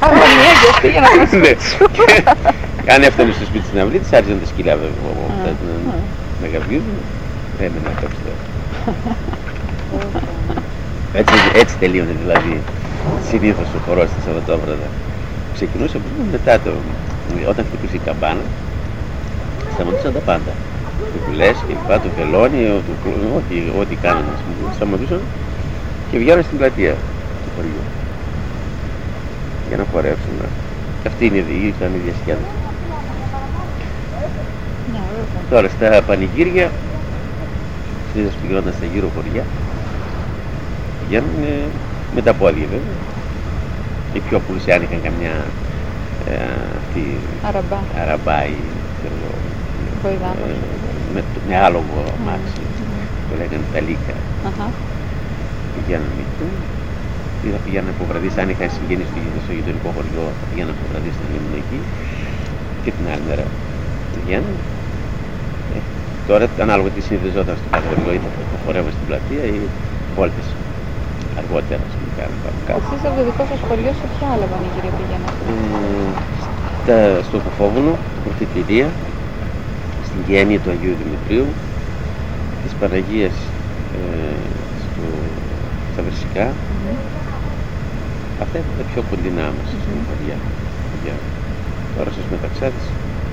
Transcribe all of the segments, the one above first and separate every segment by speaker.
Speaker 1: Αγωνία πήγαινα να
Speaker 2: Αν έφτανε στο σπίτι στην αυλή της, άρχισαν τα σκυλιά βέβαια. Να γαβγίζουν, έμενα καψτό. Έτσι τελείωνε δηλαδή συνήθως ο χορός της Σαββατόβραδα. Ξεκινούσε μετά όταν χτυπούσε η καμπάνα, σταματούσαν τα πάντα. Το κουλές και λοιπά, το βελόνι, ό,τι κάνανε, σταματούσαν και βγαίνουν στην πλατεία του χωριού για να χορεύσουν. Και αυτή ήταν η διασκέδαση. Τώρα στα πανηγύρια, συνήθως που γινόταν στα γύρω χωριά, πηγαίνουν με τα πόδια βέβαια. Οι πιο πλουσιάνοι είχαν καμιά αραμπά ή με άλογο αμάξι, το λέγανε τα λίκα. Πηγαίνουν εκεί, ή θα πηγαίνουν από βραδείς, αν είχαν συγγενείς στο γειτονικό χωριό, θα πηγαίνουν από βραδείς να μείνουν εκεί και την άλλη μέρα πηγαίνουν. Τώρα ανάλογα τι συνηθιζόταν στο κάθε χωριό, είτε θα χορεύουν στην πλατεία ή βόλτες αργότερα, ας πούμε, κάνουν πάνω κάτω.
Speaker 1: Εσείς από το δικό σας χωριό σε ποια άλλα πανηγύρια πηγαίνατε?
Speaker 2: Στο Κοφόβουνο, στην Προφητηρία, στην Γέννη του Αγίου Δημητρίου, της Παναγίας στα Βρυσικά. Αυτά είναι τα πιο κοντινά μας στην χωριά. Τώρα στους Μεταξάδες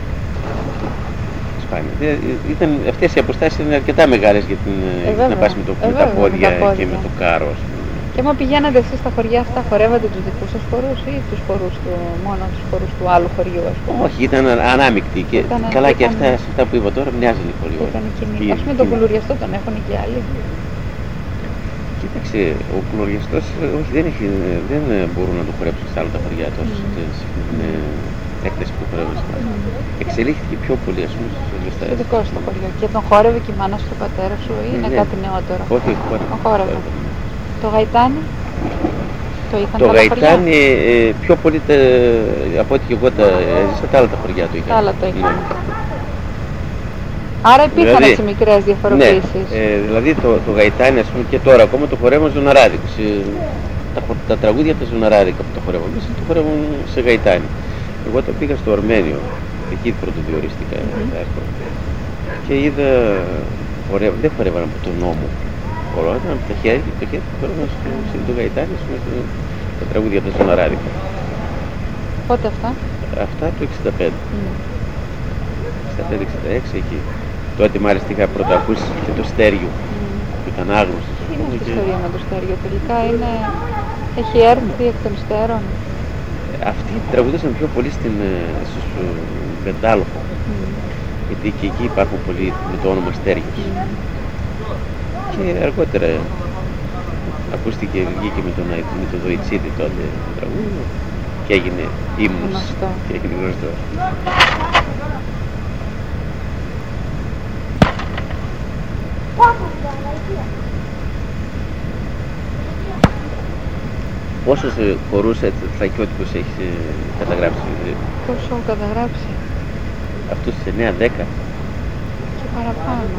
Speaker 2: σπάνια. Αυτές οι αποστάσεις είναι αρκετά μεγάλες για να πας με τα πόδια και με το κάρο.
Speaker 1: Και άμα πηγαίνατε εσείς στα χωριά αυτά, χορεύατε τους δικούς σας χορούς ή μόνο τους χορούς του άλλου χωριού, ας πούμε?
Speaker 2: Όχι, ήταν ανάμεικτοι και καλά και αυτά που είπα τώρα μοιάζουν οι χωριοί.
Speaker 1: Ας πούμε τον κουλουριαστό τον έχουν και άλλοι.
Speaker 2: Κοίταξε, ο κουλουριαστός δεν μπορούν να το χορέψουν στα άλλα τα χωριά τόσο στην έκταση που χορεύουν. Εξελίχθηκε πιο πολύ, ας πούμε, στους γλωστάρες.
Speaker 1: Στο δικό σου το χωριό. Και τον χόρευε και η μάνα σου, ο πατέρας σου, ή είναι κάτι νεότερο?
Speaker 2: Όχι,
Speaker 1: χόρευε. Το γαϊτάνι, το είχαν
Speaker 2: το
Speaker 1: τα άλλα χωριά?
Speaker 2: Το γαϊτάνι πιο πολύ από ό,τι και εγώ τα έζησα, τα άλλα τα χωριά το είχαν.
Speaker 1: Τα άλλα το είχαν. Άρα υπήρχαν δηλαδή, έτσι μικρές διαφοροποιήσεις.
Speaker 2: Ναι, δηλαδή το γαϊτάνι, ας πούμε, και τώρα ακόμα το χορεύουν ζωναράδικους. Τα τραγούδια από τα ζωναράδικα που το χορεύουν, το χορεύουν σε γαϊτάνι. Εγώ το πήγα στο Αρμένιο, εκεί πρωτοδιορίστηκα και είδα, δεν χορεύαν από τον νόμο. Χορεύαν από τα χέρια και το χέρι που χορεύαν στο γαϊτάνι, τα τραγούδια από τα ζωναράδικα.
Speaker 1: Πότε αυτά?
Speaker 2: Αυτά το 65. 65-66 εκεί. Τότε μάλιστα είχα πρώτα ακούσει και το Στέριο που ήταν άγνωστο.
Speaker 1: Τι είναι αυτή η ιστορία με το Στέριο? Τελικά έχει έρθει εκ των υστέρων?
Speaker 2: Αυτοί τραγουδούσαν πιο πολύ στους Πεντάλοχο. Γιατί και εκεί υπάρχουν πολλοί με το όνομα Στέριος. Και αργότερα ακούστηκε, βγήκε με το Δοϊτσίδη τότε το τραγούδι και έγινε ύμνος και έγινε γνωστό. Πόσους χορούς θρακιώτικους έχεις καταγράψει?
Speaker 1: Πόσο έχω καταγράψει?
Speaker 2: Αυτούς 9-10?
Speaker 1: Και παραπάνω.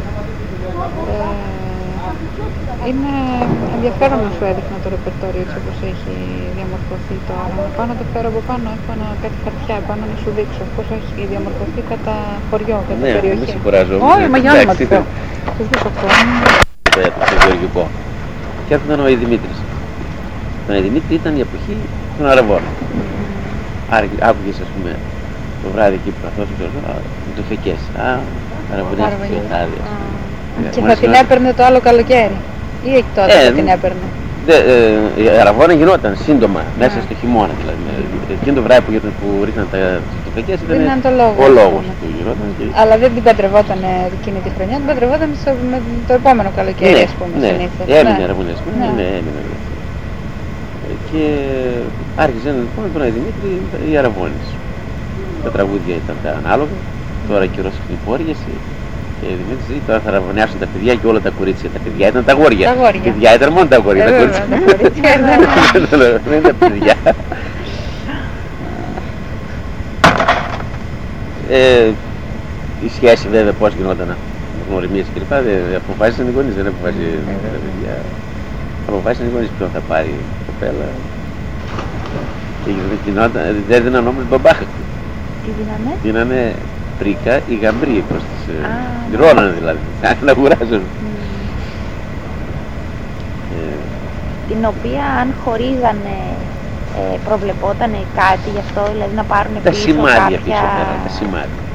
Speaker 1: Είναι ενδιαφέρον να σου έδειχνα το ρεπερτόριο έτσι όπως έχει διαμορφωθεί τώρα. Να πάω να το φέρω από πάνω, έχω κάτι χαρτιά επάνω να σου δείξω πώς έχει διαμορφωθεί κατά χωριό, κατά περιοχή.
Speaker 2: Ναι, δεν σε κουράζω.
Speaker 1: Όχι, μα για όνομα του Θεού. Τους δείξω αυτό.
Speaker 2: Το γεωργικό. Και έρχονταν ο Δημήτρης. Τον Δημήτρη ήταν η εποχή των Αραβών. Άκουγες, ας πούμε, το βράδυ εκεί που καθόσουν με το φεκές. Αραβωνές και άδεια.
Speaker 1: Και θα την έπαιρνε το άλλο καλοκαίρι ή εκεί τότε θα την έπαιρνε?
Speaker 2: Η Αραβώνα γινόταν σύντομα, μέσα στο χειμώνα δηλαδή. Εκείνο το βράδυ που ρίχναν το φεκές ήταν ο λόγος που γινόταν.
Speaker 1: Αλλά δεν την παντρευόταν εκείνη τη χρονιά, την παντρευόταν με το επόμενο καλοκαίρι, ας πούμε, συνήθως.
Speaker 2: Ναι, έμεινε Αραβωνές, έμεινε. Και άρχισαν λοιπόν τον Δημήτρη οι Αραβώνες. Τα τραγούδια ήταν τα ανάλογα, τώρα καιρός υπόρειες. Και η Δημήτρης λέει τώρα θα αραβωνιάσουν τα παιδιά και όλα τα κορίτσια. Τα παιδιά ήταν τα αγόρια. Τα παιδιά ήταν μόνο τα αγόρια. Τα κορίτσια δεν ήταν τα παιδιά. Η σχέση βέβαια πώς γινόταν, γνωριμίες κλπ. Αποφάσισαν οι γονείς, δεν αποφάσισαν τα παιδιά. Αποφάσισαν οι γονείς ποιον θα πάρει η κοπέλα. Και δεν δίναν όμως μπαμπάχα.
Speaker 3: Τι δίνανε?
Speaker 2: Δίνανε πρίκα ή γαμπρί προς τις... Ρώνανε δηλαδή, να αγοράζουν.
Speaker 3: Την οποία αν χωρίζανε προβλεπότανε κάτι γι' αυτό, δηλαδή να πάρουν πίσω κάποια...
Speaker 2: Τα σημάδια πίσω πέρα, τα σημάδια.